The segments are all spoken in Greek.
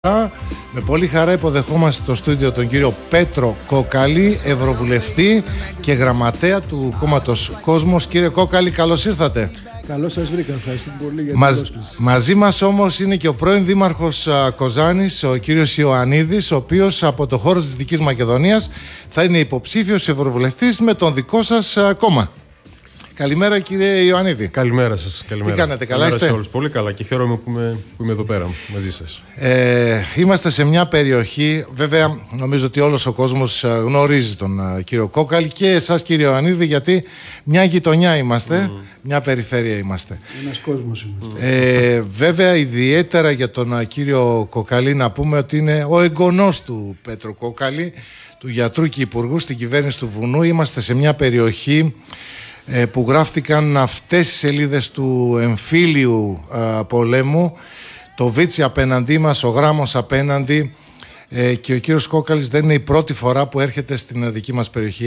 Με πολύ χαρά υποδεχόμαστε στο στούντιο τον κύριο Πέτρο Κόκαλη, Ευρωβουλευτή και Γραμματέα του κόμματος Κόσμος. Κύριε Κόκαλη, καλώς ήρθατε. Καλώς σας βρήκα, ευχαριστούμε πολύ για την πρόσκληση. Μαζί μας όμως είναι και ο πρώην Δήμαρχος Κοζάνης, ο κύριος Ιωαννίδης, ο οποίος από το χώρο της Δυτικής Μακεδονίας θα είναι υποψήφιος Ευρωβουλευτής με τον δικό σας κόμμα. Καλημέρα, κύριε Ιωαννίδη. Καλημέρα σας. Τι κάνετε, καλά είστε? Σε όλους. Πολύ καλά και χαίρομαι που είμαι εδώ πέρα μαζί σας. Είμαστε σε μια περιοχή, βέβαια νομίζω ότι όλος ο κόσμος γνωρίζει τον κύριο Κόκαλη και εσάς, κύριε Ιωαννίδη, γιατί μια γειτονιά είμαστε, μια περιφέρεια είμαστε. Ένας κόσμος είμαστε. Βέβαια, ιδιαίτερα για τον κύριο Κόκαλη να πούμε ότι είναι ο εγγονός του Πέτρου Κόκαλη, του γιατρού και υπουργού στην κυβέρνηση του Βουνού. Είμαστε σε μια περιοχή που γράφτηκαν αυτές οι σελίδες του εμφύλιου πολέμου, το Βίτσι απέναντί μας, ο Γράμμος απέναντι, και ο κύριος Κόκαλης δεν είναι η πρώτη φορά που έρχεται στην δική μας περιοχή.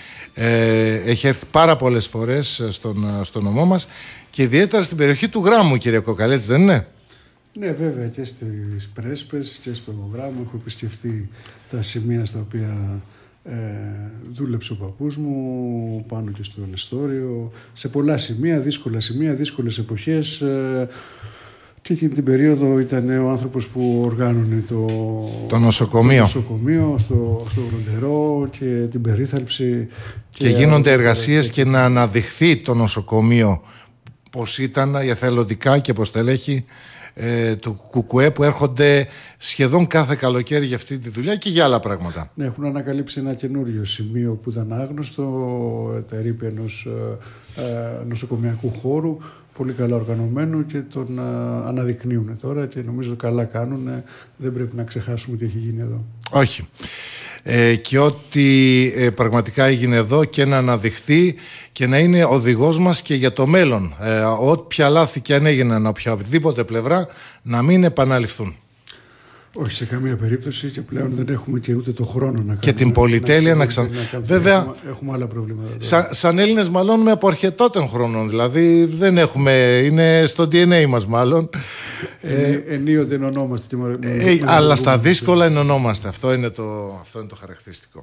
Έχει έρθει πάρα πολλές φορές στον νομό μας και ιδιαίτερα στην περιοχή του Γράμμου, κύριε Κόκαλη, έτσι δεν είναι? Ναι, βέβαια, και στις Πρέσπες και στο Γράμμο έχω επισκεφθεί τα σημεία στα οποία δούλεψε ο παππούς μου, πάνω και στο Νεστόριο, σε πολλά σημεία, δύσκολες εποχές, και εκείνη την περίοδο ήταν ο άνθρωπος που οργάνωνε το νοσοκομείο στο Γροντερό και την περίθαλψη και γίνονται εργασίες και να αναδειχθεί το νοσοκομείο πως ήταν εθελοντικά και πως τελέχει του ΚΚΕ που έρχονται σχεδόν κάθε καλοκαίρι για αυτή τη δουλειά και για άλλα πράγματα. Ναι, έχουν ανακαλύψει ένα καινούριο σημείο που ήταν άγνωστο, τα ερείπη ενός νοσοκομιακού χώρου, πολύ καλά οργανωμένο, και τον αναδεικνύουν τώρα και νομίζω καλά κάνουν. Δεν πρέπει να ξεχάσουμε τι έχει γίνει εδώ. Όχι. Και ότι πραγματικά έγινε εδώ και να αναδειχθεί και να είναι οδηγός μας και για το μέλλον. Όποια λάθη και αν έγιναν από οποιαδήποτε πλευρά να μην επαναληφθούν. Όχι σε καμία περίπτωση, και πλέον δεν έχουμε και ούτε το χρόνο να κάνουμε. Και την πολυτέλεια να Βέβαια, έχουμε άλλα προβλήματα. Σαν Έλληνες μαλώνουμε από αρχαιτότεν χρόνων. Δηλαδή δεν έχουμε, είναι στο DNA μας μάλλον. Ενίοτε ενωνόμαστε. Αλλά στα δύσκολα ενωνόμαστε. Αυτό είναι το χαρακτηριστικό.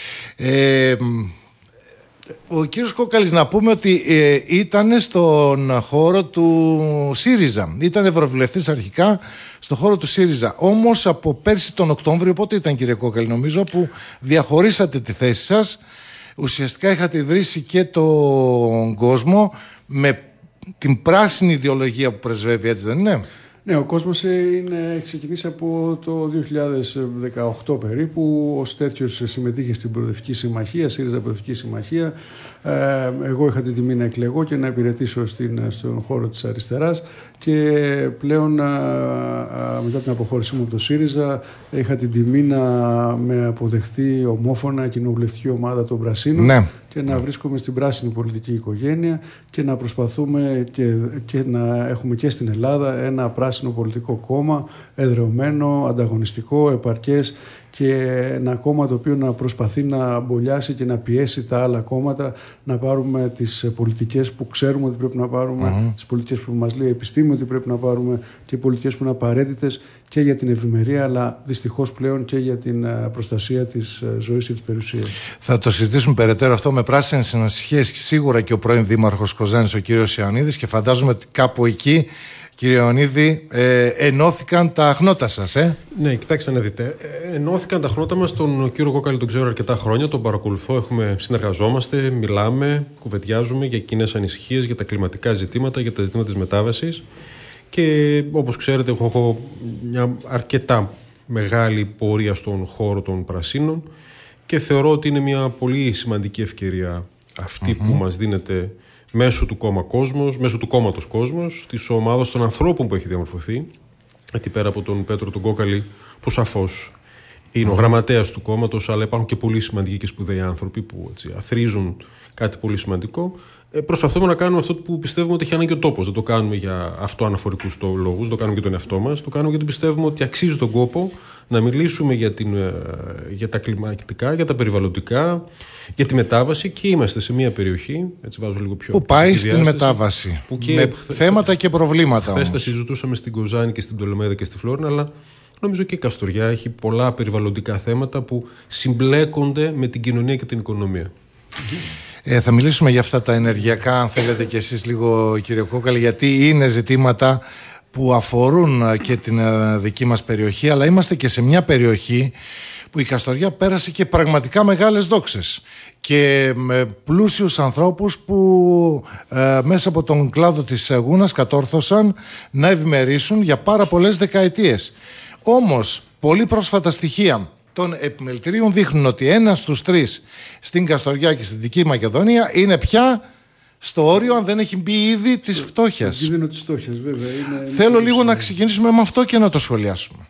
Ο κύριος Κόκαλης, να πούμε ότι ήταν στον χώρο του ΣΥΡΙΖΑ. Ήταν ευρωβουλευτής αρχικά στον χώρο του ΣΥΡΙΖΑ. Όμως από πέρσι τον Οκτώβριο, πότε ήταν, κύριε Κόκαλη, νομίζω, που διαχωρίσατε τη θέση σας. Ουσιαστικά είχατε ιδρύσει και τον Κόσμο με την πράσινη ιδεολογία που πρεσβεύει, έτσι δεν είναι? Ναι, ο Κόσμος έχει ξεκινήσει από το 2018 περίπου. Ως τέτοιος συμμετείχε στην Προοδευτική Συμμαχία, ΣΥΡΙΖΑ Προοδευτική Συμμαχία. Εγώ είχα την τιμή να εκλεγώ και να υπηρετήσω στον χώρο της αριστεράς, και πλέον μετά την αποχώρησή μου από το ΣΥΡΙΖΑ είχα την τιμή να με αποδεχτεί ομόφωνα η κοινοβουλευτική ομάδα των Πρασίνων. Ναι. Και να βρίσκομαι στην πράσινη πολιτική οικογένεια και να προσπαθούμε και να έχουμε και στην Ελλάδα ένα πράσινο πολιτικό κόμμα, εδρεωμένο, ανταγωνιστικό, επαρκές, και ένα κόμμα το οποίο να προσπαθεί να μπολιάσει και να πιέσει τα άλλα κόμματα να πάρουμε τις πολιτικές που ξέρουμε ότι πρέπει να πάρουμε, τις πολιτικές που μας λέει η επιστήμη ότι πρέπει να πάρουμε, και οι πολιτικές που είναι απαραίτητες και για την ευημερία, αλλά δυστυχώς πλέον και για την προστασία της ζωής και της περιουσίας. Θα το συζητήσουμε περαιτέρω αυτό με πράσινες ανησυχίες, σίγουρα και ο πρώην Δήμαρχος Κοζάνης, ο κύριος Ιωαννίδης, και φαντάζομαι ότι κάπου εκεί, κύριε Ιωαννίδη, ενώθηκαν τα χνότα σας, Ναι, κοιτάξτε να δείτε. Ενώθηκαν τα χνότα μας. Τον κύριο Κόκαλη τον ξέρω αρκετά χρόνια, τον παρακολουθώ, συνεργαζόμαστε, μιλάμε, κουβεντιάζουμε για κοινές ανησυχίες, για τα κλιματικά ζητήματα, για τα ζητήματα της μετάβασης. Και όπως ξέρετε, έχω μια αρκετά μεγάλη πορεία στον χώρο των Πρασίνων και θεωρώ ότι είναι μια πολύ σημαντική ευκαιρία αυτή που μας δίνεται μέσω του κόμματος Κόσμος, της ομάδας των ανθρώπων που έχει διαμορφωθεί. Γιατί πέρα από τον Πέτρο τον Κόκαλη, που σαφώς είναι ο γραμματέας του κόμματος, αλλά υπάρχουν και πολύ σημαντικοί και σπουδαίοι άνθρωποι που αθροίζουν κάτι πολύ σημαντικό. Προσπαθούμε να κάνουμε αυτό που πιστεύουμε ότι έχει ανάγκη ο τόπος. Δεν το κάνουμε για αυτοαναφορικούς λόγους, δεν το κάνουμε για τον εαυτό μας. Το κάνουμε γιατί πιστεύουμε ότι αξίζει τον κόπο να μιλήσουμε για τα κλιματικά, για τα περιβαλλοντικά, για τη μετάβαση, και είμαστε σε μια περιοχή, έτσι βάζω λίγο πιο. Που πάει στην μετάβαση. Που και με θέματα και προβλήματα. Χθες τα συζητούσαμε στην Κοζάνη και στην Πτολεμαίδα και στη Φλόρινα, αλλά Νομίζω και η Καστοριά έχει πολλά περιβαλλοντικά θέματα που συμπλέκονται με την κοινωνία και την οικονομία. Θα μιλήσουμε για αυτά τα ενεργειακά, αν θέλετε κι εσείς λίγο, κύριε Κόκαλη, γιατί είναι ζητήματα που αφορούν και την δική μας περιοχή, αλλά είμαστε και σε μια περιοχή που η Καστοριά πέρασε και πραγματικά μεγάλες δόξες και με πλούσιους ανθρώπους που μέσα από τον κλάδο της γούνας κατόρθωσαν να ευημερήσουν για πάρα πολλές δεκαετίες. Όμως, πολύ πρόσφατα στοιχεία των επιμελητηρίων δείχνουν ότι 1 στους 3 στην Καστοριά και στη Δυτική Μακεδονία είναι πια στο όριο, αν δεν έχει μπει ήδη, της φτώχειας. Στον κίνδυνο της φτώχειας, βέβαια. Θέλω λίγο να ξεκινήσουμε με αυτό και να το σχολιάσουμε.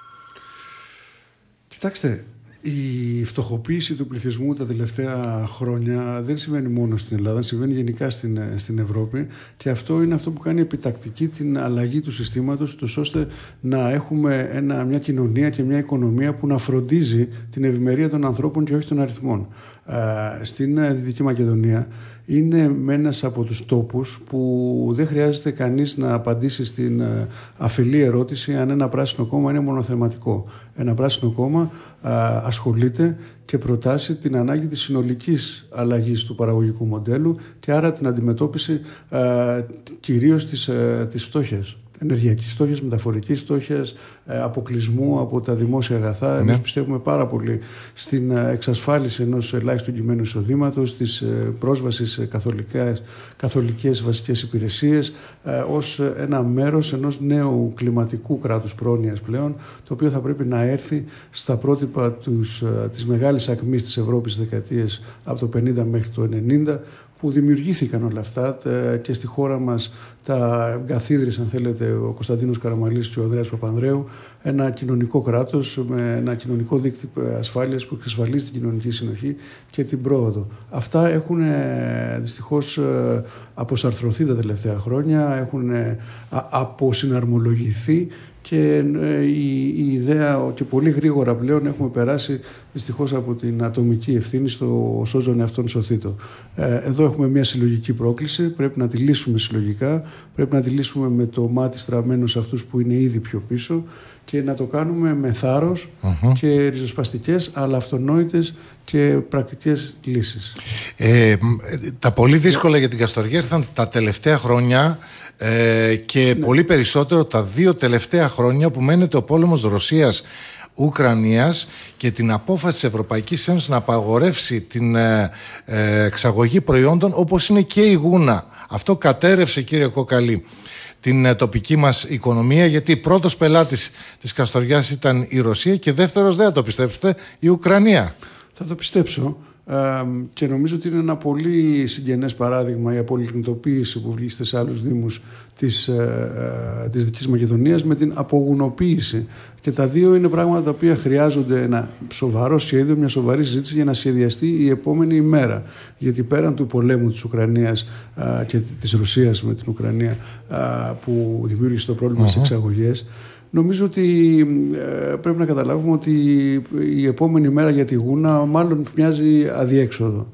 Κοιτάξτε, η φτωχοποίηση του πληθυσμού τα τελευταία χρόνια δεν συμβαίνει μόνο στην Ελλάδα, συμβαίνει γενικά στην Ευρώπη, και αυτό είναι αυτό που κάνει επιτακτική την αλλαγή του συστήματος, ώστε να έχουμε μια κοινωνία και μια οικονομία που να φροντίζει την ευημερία των ανθρώπων και όχι των αριθμών. Στην Δυτική Μακεδονία είναι ένας από τους τόπους που δεν χρειάζεται κανείς να απαντήσει στην αφελή ερώτηση αν ένα πράσινο κόμμα είναι μονοθεματικό. Ένα πράσινο κόμμα ασχολείται και προτάσει την ανάγκη της συνολικής αλλαγής του παραγωγικού μοντέλου και άρα την αντιμετώπιση κυρίως της φτώχειας. Ενεργειακής φτώχειας, μεταφορικής φτώχειας, αποκλεισμού από τα δημόσια αγαθά. Εμείς πιστεύουμε πάρα πολύ στην εξασφάλιση ενός ελάχιστου κειμένου εισοδήματος, της πρόσβασης σε καθολικές βασικές υπηρεσίες, ως ένα μέρος ενός νέου κλιματικού κράτους πρόνοιας πλέον, το οποίο θα πρέπει να έρθει στα πρότυπα της μεγάλης ακμής της Ευρώπης δεκαετίες από το 50 μέχρι το 90, που δημιουργήθηκαν όλα αυτά και στη χώρα μας τα εγκαθίδρυσαν, αν θέλετε, ο Κωνσταντίνος Καραμαλής και ο Ανδρέας Παπανδρέου, ένα κοινωνικό κράτος με ένα κοινωνικό δίκτυο ασφάλειας που εξασφαλίζει την κοινωνική συνοχή και την πρόοδο. Αυτά έχουν δυστυχώς αποσαρθρωθεί τα τελευταία χρόνια, έχουν αποσυναρμολογηθεί και η ιδέα και πολύ γρήγορα πλέον έχουμε περάσει δυστυχώς από την ατομική ευθύνη στο σώζον εαυτόν σωθήτο. Εδώ έχουμε μια συλλογική πρόκληση, πρέπει να τη λύσουμε συλλογικά, πρέπει να τη λύσουμε με το μάτι στραμμένο σε αυτούς που είναι ήδη πιο πίσω και να το κάνουμε με θάρρος και ριζοσπαστικές αλλά αυτονόητες και πρακτικές λύσεις. Τα πολύ δύσκολα για την Καστοριά ήρθαν τα τελευταία χρόνια και πολύ περισσότερο τα 2 τελευταία χρόνια που μένεται ο πόλεμος Ρωσίας-Ουκρανίας και την απόφαση της Ευρωπαϊκής Ένωσης να απαγορεύσει την εξαγωγή προϊόντων όπως είναι και η γούνα. Αυτό κατέρευσε, κύριε Κόκαλη, την τοπική μας οικονομία, γιατί πρώτος πελάτης της Καστοριάς ήταν η Ρωσία και δεύτερος, δεν θα το πιστέψετε, η Ουκρανία. Θα το πιστέψω. Και νομίζω ότι είναι ένα πολύ συγγενές παράδειγμα η απολιγνητοποίηση που βρίσκεται σε άλλους δήμους της Δυτικής Μακεδονίας με την απογουνοποίηση. Και τα δύο είναι πράγματα τα οποία χρειάζονται ένα σοβαρό σχέδιο, μια σοβαρή συζήτηση για να σχεδιαστεί η επόμενη ημέρα. Γιατί πέραν του πολέμου της Ουκρανίας και της Ρωσίας με την Ουκρανία που δημιούργησε το πρόβλημα στις εξαγωγές, νομίζω ότι πρέπει να καταλάβουμε ότι η επόμενη μέρα για τη γούνα μάλλον μοιάζει αδιέξοδο.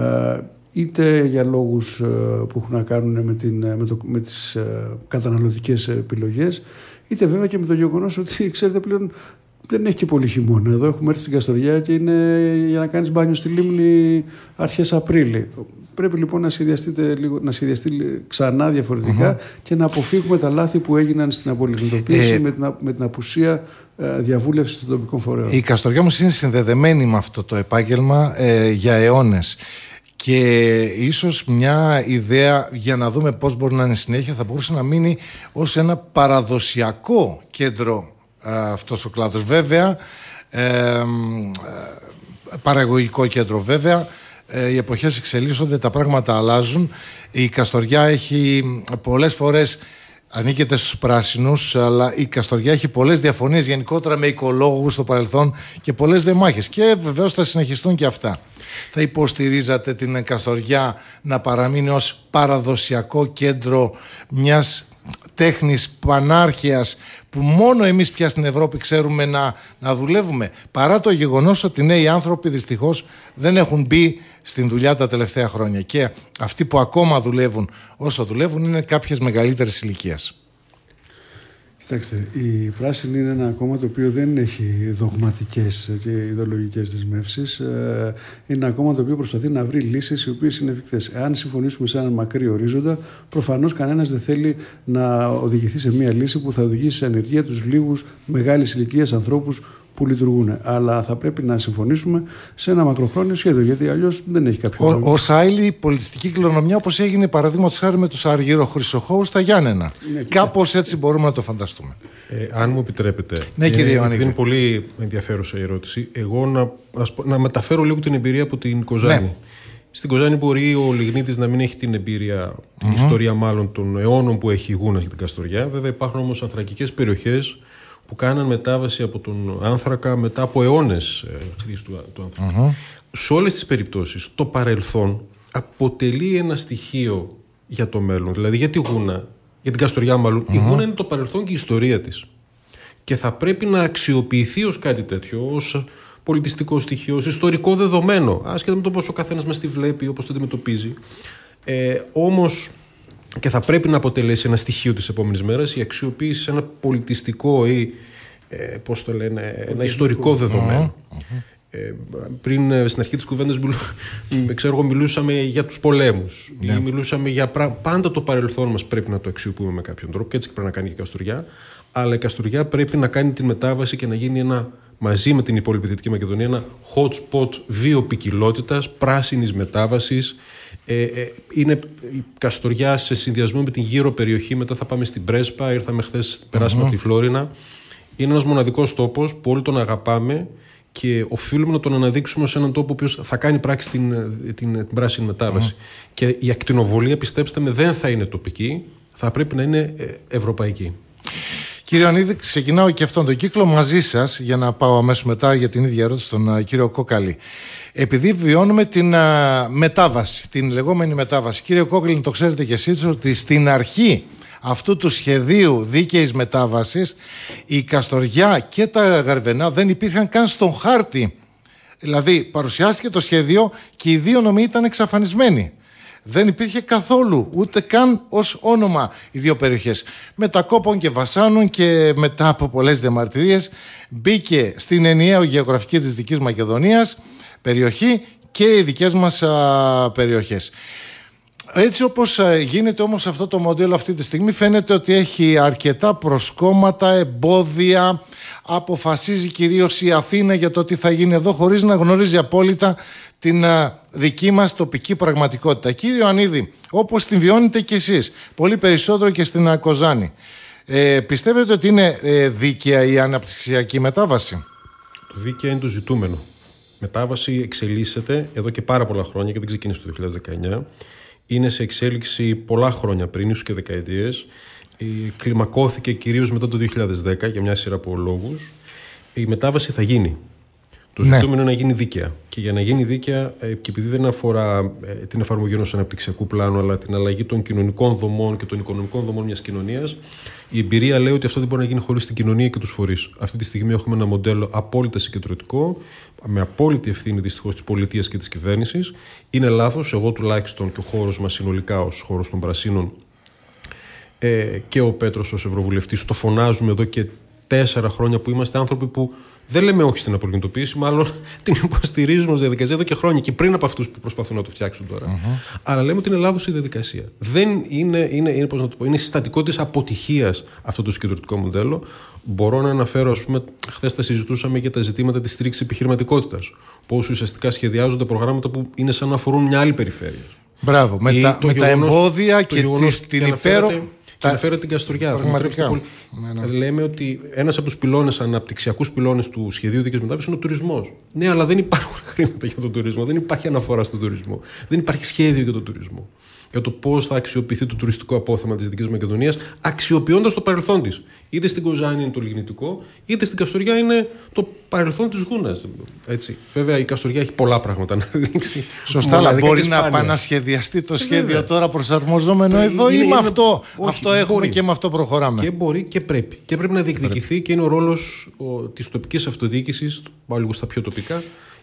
Είτε για λόγους που έχουν να κάνουν με τις καταναλωτικές επιλογές, είτε βέβαια και με το γεγονός ότι, ξέρετε, πλέον δεν έχει και πολύ χειμώνα. Εδώ έχουμε έρθει στην Καστοριά και είναι για να κάνεις μπάνιο στη λίμνη αρχές Απρίλη. Πρέπει λοιπόν να σχεδιαστεί ξανά διαφορετικά και να αποφύγουμε τα λάθη που έγιναν στην απολιγνητοποίηση με την απουσία διαβούλευση των τοπικών φορέων. Η Καστοριά όμως είναι συνδεδεμένη με αυτό το επάγγελμα για αιώνες. Και ίσως μια ιδέα για να δούμε πώς μπορεί να είναι συνέχεια θα μπορούσε να μείνει ως ένα παραδοσιακό κέντρο αυτός ο κλάδος. Βέβαια, παραγωγικό κέντρο βέβαια. Οι εποχές εξελίσσονται, τα πράγματα αλλάζουν. Η Καστοριά έχει πολλές φορές, ανήκεται στους πράσινους, αλλά η Καστοριά έχει πολλές διαφωνίες γενικότερα με οικολόγους στο παρελθόν και πολλές δεμάχες. Και βεβαίως θα συνεχιστούν και αυτά. Θα υποστηρίζατε την Καστοριά να παραμείνει ως παραδοσιακό κέντρο μιας τέχνης πανάρχαιας που μόνο εμείς πια στην Ευρώπη ξέρουμε να δουλεύουμε, παρά το γεγονός ότι νέοι άνθρωποι δυστυχώς δεν έχουν μπει στην δουλειά τα τελευταία χρόνια και αυτοί που ακόμα δουλεύουν όσο δουλεύουν είναι κάποιες μεγαλύτερες ηλικίας? Κοιτάξτε, η Πράσινη είναι ένα κόμμα το οποίο δεν έχει δογματικές και ιδεολογικές δεσμεύσεις. Είναι ένα κόμμα το οποίο προσπαθεί να βρει λύσεις οι οποίες είναι εφικτές. Εάν συμφωνήσουμε σε έναν μακρύ ορίζοντα, προφανώς κανένας δεν θέλει να οδηγηθεί σε μια λύση που θα οδηγήσει σε ανεργία τους λίγους μεγάλης ηλικίας ανθρώπους που λειτουργούν. Αλλά θα πρέπει να συμφωνήσουμε σε ένα μακροχρόνιο σχέδιο, γιατί αλλιώς δεν έχει κάποιο νόημα. Ως άλλη πολιτιστική κληρονομιά, όπως έγινε παραδείγματος χάρη με τους αργυροχρυσοχώους στα Γιάννενα. Ναι, κάπως έτσι μπορούμε να το φανταστούμε. Αν μου επιτρέπετε. Ναι, κύριε Ιωαννίδη. Είναι πολύ ενδιαφέρουσα η ερώτηση. Εγώ να μεταφέρω λίγο την εμπειρία από την Κοζάνη. Ναι. Στην Κοζάνη μπορεί ο Λιγνίτης να μην έχει την εμπειρία, την ιστορία μάλλον των αιώνων που έχει η Γούνα για την Καστοριά. Βέβαια υπάρχουν όμως ανθρακικές περιοχές που κάναν μετάβαση από τον άνθρακα μετά από αιώνες χρήση του άνθρακα. Σε όλες τις περιπτώσεις το παρελθόν αποτελεί ένα στοιχείο για το μέλλον. Δηλαδή για τη Γούνα, για την Καστοριά μάλλον, η Γούνα είναι το παρελθόν και η ιστορία της. Και θα πρέπει να αξιοποιηθεί ως κάτι τέτοιο, ως πολιτιστικό στοιχείο, ως ιστορικό δεδομένο, άσχετα με το πώς ο καθένας μας τη βλέπει, όπως το αντιμετωπίζει. Όμως και θα πρέπει να αποτελέσει ένα στοιχείο της επόμενης μέρας η αξιοποίηση σε ένα πολιτιστικό ή πώς το λένε, ένα ιστορικό δεδομένο. Πριν στην αρχή της κουβέντας μιλούσαμε για τους πολέμους ή μιλούσαμε για πάντα το παρελθόν μας πρέπει να το αξιοποιούμε με κάποιον τρόπο και έτσι πρέπει να κάνει και η Καστοριά, αλλά η Καστοριά πρέπει να κάνει την μετάβαση και να γίνει μαζί με την υπόλοιπη Δυτική Μακεδονία ένα hot spot βιοποικιλότητας, πράσινης μετάβασης. Είναι η Καστοριά σε συνδυασμό με την γύρω περιοχή, μετά θα πάμε στην Πρέσπα, ήρθαμε χθες, περάσαμε από τη Φλόρινα. Είναι ένας μοναδικός τόπος που όλοι τον αγαπάμε και οφείλουμε να τον αναδείξουμε σε έναν τόπο που θα κάνει πράξη την πράσινη μετάβαση. Και η ακτινοβολία, πιστέψτε με, δεν θα είναι τοπική, θα πρέπει να είναι ευρωπαϊκή. Κύριε Ιωαννίδη, ξεκινάω και αυτόν τον κύκλο μαζί σας για να πάω αμέσως μετά για την ίδια ερώτηση στον κύριο Κόκαλη. Επειδή βιώνουμε την μετάβαση, την λεγόμενη μετάβαση, κύριε Κόκαλη, το ξέρετε κι εσείς ότι στην αρχή αυτού του σχεδίου δίκαιης μετάβασης η Καστοριά και τα Γαρβενά δεν υπήρχαν καν στον χάρτη. Δηλαδή παρουσιάστηκε το σχέδιο και οι δύο νομοί ήταν εξαφανισμένοι. Δεν υπήρχε καθόλου ούτε καν ως όνομα οι δύο περιοχές. Μετακόπων και βασάνων και μετά από πολλές διαμαρτυρίες μπήκε στην ενιαία γεωγραφική της Δυτικής Μακεδονίας περιοχή και οι δικές μας περιοχές. Έτσι όπως γίνεται όμως αυτό το μοντέλο αυτή τη στιγμή φαίνεται ότι έχει αρκετά προσκόμματα, εμπόδια, αποφασίζει κυρίως η Αθήνα για το τι θα γίνει εδώ χωρίς να γνωρίζει απόλυτα την δική μας τοπική πραγματικότητα. Κύριε Ιωαννίδη, όπως την βιώνετε κι εσείς, πολύ περισσότερο και στην Κοζάνη, πιστεύετε ότι είναι δίκαια η αναπτυξιακή μετάβαση? Το δίκαια είναι το ζητούμενο. Μετάβαση εξελίσσεται εδώ και πάρα πολλά χρόνια και δεν ξεκίνησε το 2019. Είναι σε εξέλιξη πολλά χρόνια πριν, ίσως και δεκαετίες. Κλιμακώθηκε κυρίως μετά το 2010 για μια σειρά από λόγους. Η μετάβαση θα γίνει. Το ζητούμενο είναι να γίνει δίκαια. Και για να γίνει δίκαια, και επειδή δεν αφορά την εφαρμογή ενός αναπτυξιακού πλάνου, αλλά την αλλαγή των κοινωνικών δομών και των οικονομικών δομών μιας κοινωνίας, η εμπειρία λέει ότι αυτό δεν μπορεί να γίνει χωρίς την κοινωνία και τους φορείς. Αυτή τη στιγμή έχουμε ένα μοντέλο απόλυτα συγκεντρωτικό, με απόλυτη ευθύνη δυστυχώς της πολιτείας και της κυβέρνησης. Είναι λάθος, εγώ τουλάχιστον και ο χώρος μας συνολικά ως χώρος των Πρασίνων και ο Πέτρος ως Ευρωβουλευτής το φωνάζουμε εδώ και 4 χρόνια που είμαστε άνθρωποι που δεν λέμε όχι στην απολυτοποίηση, μάλλον την υποστηρίζουμε ως διαδικασία εδώ και χρόνια και πριν από αυτούς που προσπαθούν να το φτιάξουν τώρα. Αλλά λέμε ότι είναι λάθος η διαδικασία. Δεν είναι, πώς να το πω, είναι συστατικό της αποτυχίας αυτό το συγκεντρωτικό μοντέλο. Μπορώ να αναφέρω, ας πούμε, χθες τα συζητούσαμε για τα ζητήματα της στήριξης επιχειρηματικότητας. Πώς ουσιαστικά σχεδιάζονται προγράμματα που είναι σαν να αφορούν μια άλλη περιφέρεια. Μπράβο, με τα εμπόδια και την υπέρο. Και αναφέρω την Καστοριά. Λέμε ότι ένας από τους πυλώνες, αναπτυξιακούς πυλώνες του σχεδίου δίκαιης μετάβασης είναι ο τουρισμός. Ναι, αλλά δεν υπάρχουν χρήματα για τον τουρισμό. Δεν υπάρχει αναφορά στον τουρισμό. Δεν υπάρχει σχέδιο για τον τουρισμό. Για το πώς θα αξιοποιηθεί το τουριστικό απόθεμα της Δυτικής Μακεδονίας, αξιοποιώντας το παρελθόν της. Είτε στην Κοζάνη είναι το λιγνητικό, είτε στην Καστοριά είναι το παρελθόν της Γούνας. Έτσι. Βέβαια, η Καστοριά έχει πολλά πράγματα να δείξει. Σωστά, αλλά μπορεί να επανασχεδιαστεί το σχέδιο τώρα προσαρμοζόμενο εδώ ή με αυτό. Αυτό έχουμε μπορεί. Και με αυτό προχωράμε. Και μπορεί και πρέπει. Και πρέπει να διεκδικηθεί και είναι ο ρόλος της τοπικής αυτοδιοίκησης, πάω λίγο στα πιο τοπικά,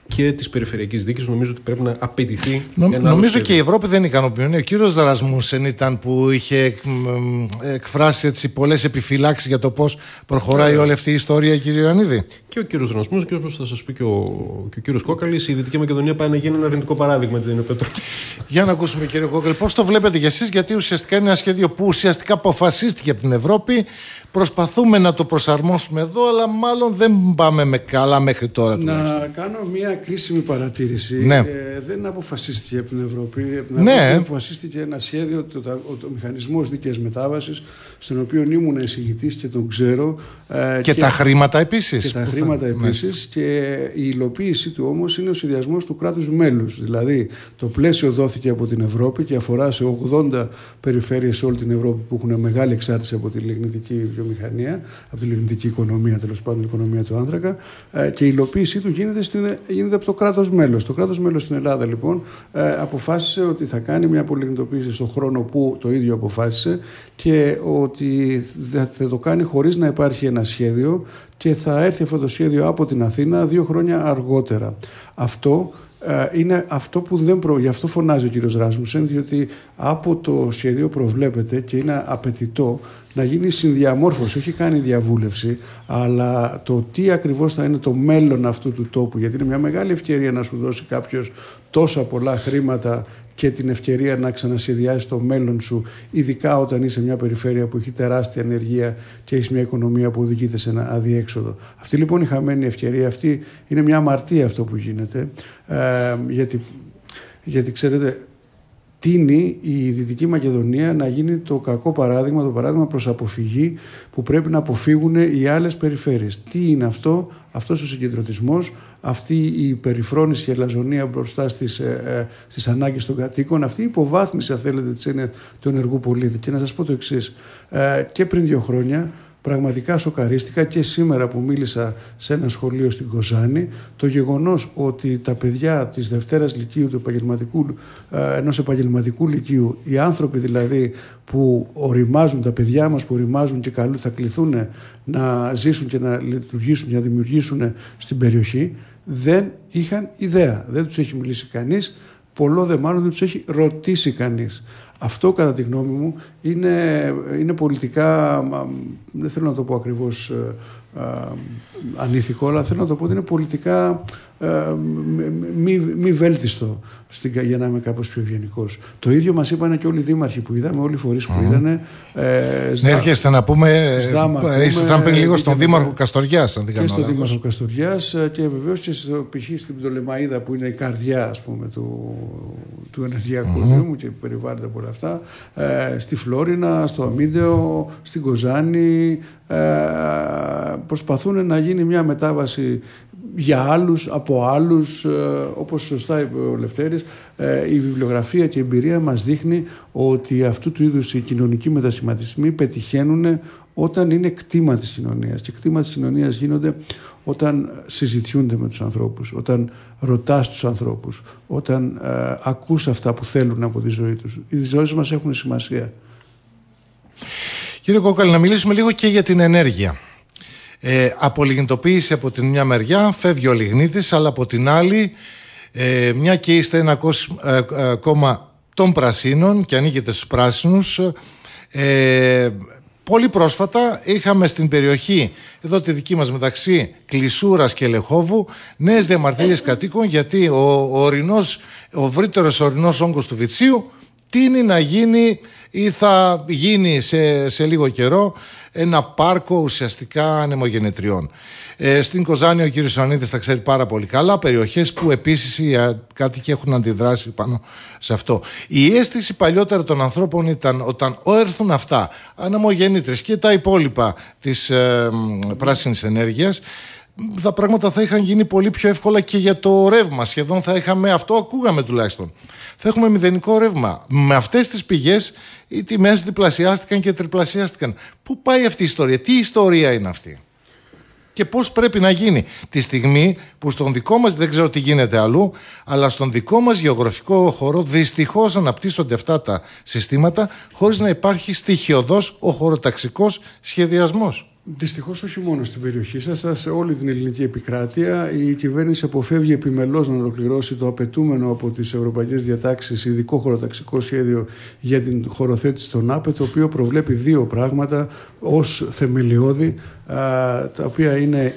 και της περιφερειακής διοίκησης. Νομίζω ότι πρέπει να απαιτηθεί. Νομίζω και η Ευρώπη δεν είναι ικανοποιημένη. Ο κύριος Ρασμούσεν ήταν που είχε εκφράσει έτσι πολλές επιφυλάξεις για το πώς προχωράει όλη αυτή η ιστορία, κύριε Ιωαννίδη. Και ο κύριος Ρασμούσεν, και όπως θα σας πει και ο κύριος Κόκαλης, η Δυτική Μακεδονία πάει να γίνει ένα αρνητικό παράδειγμα. Για να ακούσουμε, κύριε Κόκαλη, πώς το βλέπετε για εσείς, γιατί ουσιαστικά είναι ένα σχέδιο που ουσιαστικά αποφασίστηκε από την Ευρώπη. Προσπαθούμε να το προσαρμόσουμε εδώ, αλλά μάλλον δεν πάμε καλά μέχρι τώρα. Να κάνω μια κρίσιμη παρατήρηση. Ναι. Δεν αποφασίστηκε από την Ευρώπη. Ναι. Αποφασίστηκε ένα σχέδιο, το μηχανισμός δίκαιης μετάβασης, στον οποίο ήμουν εισηγητής και τον ξέρω. Και τα χρήματα επίσης. Και τα χρήματα επίσης. Και η υλοποίησή του όμως είναι ο συνδυασμός του κράτους μέλους. Δηλαδή, το πλαίσιο δόθηκε από την Ευρώπη και αφορά σε 80 περιφέρειες σε όλη την Ευρώπη που έχουν μεγάλη εξάρτηση από τη λιγνητική βιομηχανία, από τη λιγνητική οικονομία, τέλος πάντων, την οικονομία του άνθρακα, και η υλοποίησή του γίνεται από το κράτος μέλος. Το κράτος μέλος στην Ελλάδα, λοιπόν, αποφάσισε ότι θα κάνει μια πολυλιγνητοποίηση στον χρόνο που το ίδιο αποφάσισε και ότι θα το κάνει χωρίς να υπάρχει ένα σχέδιο και θα έρθει αυτό το σχέδιο από την Αθήνα 2 χρόνια αργότερα. Αυτό είναι αυτό που γι' αυτό φωνάζει ο κύριος Ράσμουσεν, διότι από το σχέδιο προβλέπεται και είναι απαιτητό να γίνει συνδιαμόρφωση, όχι κάνει διαβούλευση, αλλά το τι ακριβώς θα είναι το μέλλον αυτού του τόπου, γιατί είναι μια μεγάλη ευκαιρία να σου δώσει κάποιος τόσα πολλά χρήματα και την ευκαιρία να ξανασχεδιάσεις το μέλλον σου, ειδικά όταν είσαι μια περιφέρεια που έχει τεράστια ανεργία και έχει μια οικονομία που οδηγείται σε ένα αδιέξοδο. Αυτή λοιπόν η χαμένη ευκαιρία, αυτή είναι μια αμαρτία αυτό που γίνεται, γιατί ξέρετε, τείνει η Δυτική Μακεδονία να γίνει το κακό παράδειγμα, το παράδειγμα προς αποφυγή που πρέπει να αποφύγουν οι άλλες περιφέρειες. Τι είναι αυτό? Αυτός ο συγκεντρωτισμός, αυτή η περιφρόνηση και ελαζονία μπροστά στις ανάγκες των κατοίκων, αυτή η υποβάθμιση, αν θέλετε, του ενεργού πολίτη. Και να σας πω το εξής, και πριν 2 χρόνια πραγματικά σοκαρίστηκα και σήμερα που μίλησα σε ένα σχολείο στην Κοζάνη, το γεγονός ότι τα παιδιά της Δευτέρας Λυκείου, ενός επαγγελματικού λυκείου, οι άνθρωποι δηλαδή που οριμάζουν, τα παιδιά μας που οριμάζουν και θα κληθούν να ζήσουν και να λειτουργήσουν και να δημιουργήσουν στην περιοχή, δεν είχαν ιδέα. Δεν τους έχει μιλήσει κανείς, πολλό δε μάλλον δεν τους έχει ρωτήσει κανείς. Αυτό, κατά τη γνώμη μου, είναι πολιτικά, δεν θέλω να το πω ακριβώς ανήθικο, αλλά θέλω να το πω ότι είναι πολιτικά μη βέλτιστο, για να είμαι κάπως πιο ευγενικός. Το ίδιο μας είπαν και όλοι οι δήμαρχοι που είδαμε, όλοι οι φορείς που είδανε. Έρχεστε να πούμε, ήσασταν πριν λίγο στον Δήμαρχο Καστοριάς, αν δεν κάνω λάθος. Και στον Δήμαρχο Καστοριάς και βεβαίως και π.χ. στην Πτολεμαΐδα, που είναι η καρδιά, ας πούμε, του ενεργειακού μου και περιβάλλεται από όλα αυτά, στη Φλόρινα, στο Αμίντεο, στην Κοζάνη. Προσπαθούν να γίνει μια μετάβαση για άλλους, από άλλους, όπως σωστά είπε ο Λευτέρης. Η βιβλιογραφία και η εμπειρία μας δείχνει ότι αυτού του είδους οι κοινωνικοί μετασχηματισμοί πετυχαίνουν όταν είναι κτήμα της κοινωνίας. Και κτήμα της κοινωνίας γίνονται όταν συζητιούνται με τους ανθρώπους, όταν ρωτάς τους ανθρώπους, όταν ακούς αυτά που θέλουν από τη ζωή τους. Οι ζωές μας έχουν σημασία. Κύριε Κόκαλη, να μιλήσουμε λίγο και για την ενέργεια. Απολιγνητοποίηση από την μια μεριά, φεύγει ο λιγνίτης, αλλά από την άλλη, μια και είστε ένα κόμμα των πρασίνων και ανοίγετε στους πράσινους, πολύ πρόσφατα είχαμε στην περιοχή, εδώ τη δική μας, μεταξύ Κλεισούρας και Λεχόβου, νέες διαμαρτυρίες κατοίκων, γιατί ο ευρύτερος ορεινός όγκος του Βιτσίου τείνει να γίνει ή θα γίνει σε λίγο καιρό ένα πάρκο ουσιαστικά ανεμογεννητριών. Στην Κοζάνη ο κύριος Ιωαννίδης θα ξέρει πάρα πολύ καλά περιοχές που επίσης οι κάτοικοι έχουν αντιδράσει πάνω σε αυτό. Η αίσθηση παλιότερα των ανθρώπων ήταν όταν έρθουν αυτά ανεμογεννήτριες και τα υπόλοιπα της πράσινης ενέργειας, τα πράγματα θα είχαν γίνει πολύ πιο εύκολα και για το ρεύμα. Σχεδόν θα είχαμε, αυτό ακούγαμε τουλάχιστον, θα έχουμε μηδενικό ρεύμα. Με αυτές τις πηγές οι τιμές διπλασιάστηκαν και τριπλασιάστηκαν. Πού πάει αυτή η ιστορία, τι ιστορία είναι αυτή και πώς πρέπει να γίνει τη στιγμή που στον δικό μας, δεν ξέρω τι γίνεται αλλού, αλλά στον δικό μας γεωγραφικό χώρο δυστυχώς αναπτύσσονται αυτά τα συστήματα χωρίς να υπάρχει στοιχειωδός ο χωροταξικός σχεδιασμός. Δυστυχώς όχι μόνο στην περιοχή σας, σε όλη την ελληνική επικράτεια η κυβέρνηση αποφεύγει επιμελώς να ολοκληρώσει το απαιτούμενο από τις ευρωπαϊκές διατάξεις ειδικό χωροταξικό σχέδιο για την χωροθέτηση των ΑΠΕ, το οποίο προβλέπει δύο πράγματα ως θεμελιώδη, τα οποία είναι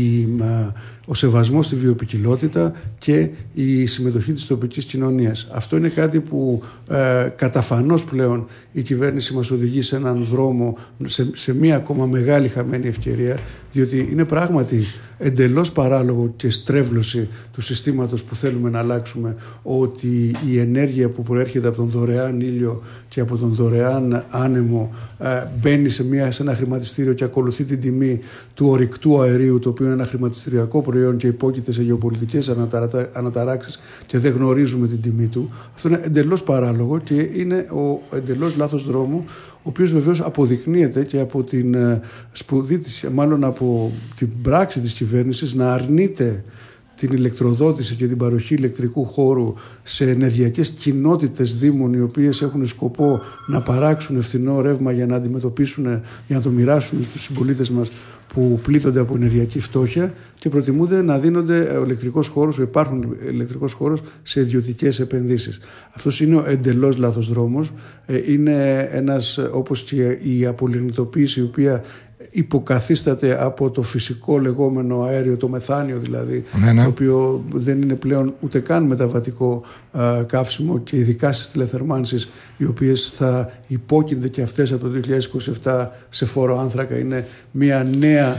ο σεβασμός στη βιοποικιλότητα και η συμμετοχή της τοπικής κοινωνίας. Αυτό είναι κάτι που καταφανώς πλέον η κυβέρνηση μας οδηγεί σε έναν δρόμο, σε μία ακόμα μεγάλη χαμένη ευκαιρία, διότι είναι πράγματι εντελώς παράλογο και στρέβλωση του συστήματος που θέλουμε να αλλάξουμε, ότι η ενέργεια που προέρχεται από τον δωρεάν ήλιο και από τον δωρεάν άνεμο μπαίνει σε ένα χρηματιστήριο και ακολουθεί την τιμή του ορυκτού αερίου, το οποίο είναι ένα χρηματιστηριακό προϊόν και υπόκειται σε γεωπολιτικές αναταράξεις και δεν γνωρίζουμε την τιμή του. Αυτό είναι εντελώς παράλογο και είναι ο εντελώς λάθος δρόμο, ο οποίος βεβαίως αποδεικνύεται και από την σπουδή της, μάλλον από την πράξη της κυβέρνησης να αρνείται την ηλεκτροδότηση και την παροχή ηλεκτρικού χώρου σε ενεργειακές κοινότητες δήμων, οι οποίες έχουν σκοπό να παράξουν φθηνό ρεύμα για να αντιμετωπίσουν, για να το μοιράσουν στους συμπολίτες μας που πλήττονται από ενεργειακή φτώχεια, και προτιμούνται να δίνονται ηλεκτρικός χώρος, υπάρχουν ηλεκτρικός χώρος σε ιδιωτικές επενδύσεις. Αυτός είναι ο εντελώς λάθος δρόμος. Είναι ένας, όπως και η απολιγνητοποίηση, η οποία υποκαθίσταται από το φυσικό λεγόμενο αέριο, το μεθάνιο δηλαδή, το οποίο δεν είναι πλέον ούτε καν μεταβατικό καύσιμο, και ειδικά στις τηλεθερμάνσεις, οι οποίες θα υπόκεινται και αυτές από το 2027 σε φόρο άνθρακα. Είναι μια νέα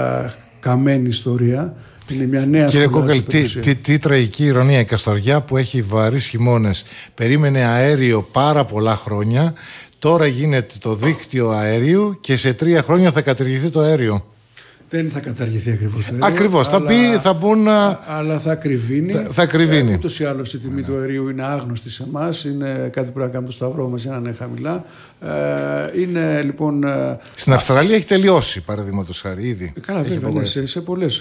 καμένη ιστορία. Είναι μια νέα. Κύριε Κόκαλη, τι τραγική ηρωνία. Η Καστοριά, που έχει βαρύς χειμώνες, περίμενε αέριο πάρα πολλά χρόνια. Τώρα γίνεται το δίκτυο αερίου και σε 3 χρόνια θα καταργηθεί το αέριο. Δεν θα καταργηθεί ακριβώς το αέριο. Ακριβώς. Θα μπουν. Αλλά θα κρυβίνει. Θα κρυβίνει. Ούτως ή άλλως η τιμή του αερίου είναι άγνωστη σε εμάς. Είναι κάτι που πρέπει να κάνουμε το σταυρό μας για να είναι χαμηλά. Είναι λοιπόν. Στην Αυστραλία έχει τελειώσει, παραδείγματος χάρη, ήδη. Καλά, βέβαια. Σε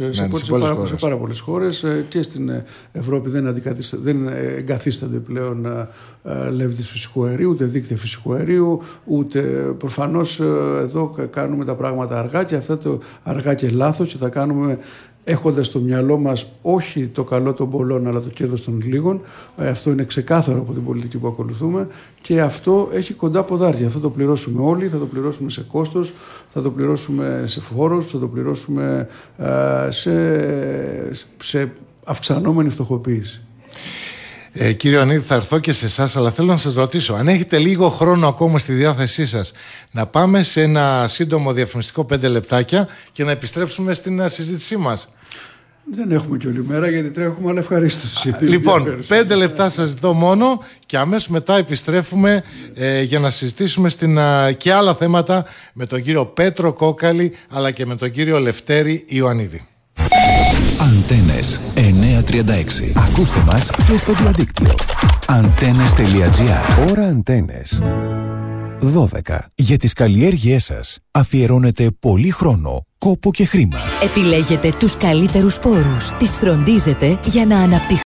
πάρα πολλές χώρες και στην Ευρώπη δεν εγκαθίστανται πλέον λέβητες φυσικού αερίου, ούτε δίκτυα φυσικού αερίου, ούτε. Προφανώς εδώ κάνουμε τα πράγματα αργά, και αυτά το αργά και λάθος, και θα κάνουμε έχοντας στο μυαλό μας όχι το καλό των πολλών αλλά το κέρδος των λίγων. Αυτό είναι ξεκάθαρο από την πολιτική που ακολουθούμε, και αυτό έχει κοντά ποδάρια. Θα το πληρώσουμε όλοι, θα το πληρώσουμε σε κόστος, θα το πληρώσουμε σε φόρους, θα το πληρώσουμε σε αυξανόμενη φτωχοποίηση. Κύριε Ιωαννίδη, θα έρθω και σε εσάς, αλλά θέλω να σας ρωτήσω, αν έχετε λίγο χρόνο ακόμα στη διάθεσή σας, να πάμε σε ένα σύντομο διαφημιστικό 5 λεπτάκια και να επιστρέψουμε στην συζήτησή μας. Δεν έχουμε και όλη μέρα, γιατί τρέχουμε, αλλά ευχαρίστως. Λοιπόν, 5 λεπτά σας ζητώ μόνο, και αμέσως μετά επιστρέφουμε για να συζητήσουμε και άλλα θέματα με τον κύριο Πέτρο Κόκαλη, αλλά και με τον κύριο Λευτέρη Ιωαννίδη. Αντένες 936. Ακούστε μας και στο διαδίκτυο. Antennes.gr. Ώρα Αντένες 12. Για τις καλλιέργειές σας αφιερώνετε πολύ χρόνο, κόπο και χρήμα. Επιλέγετε τους καλύτερους σπόρους. Τις φροντίζετε για να αναπτυχθούν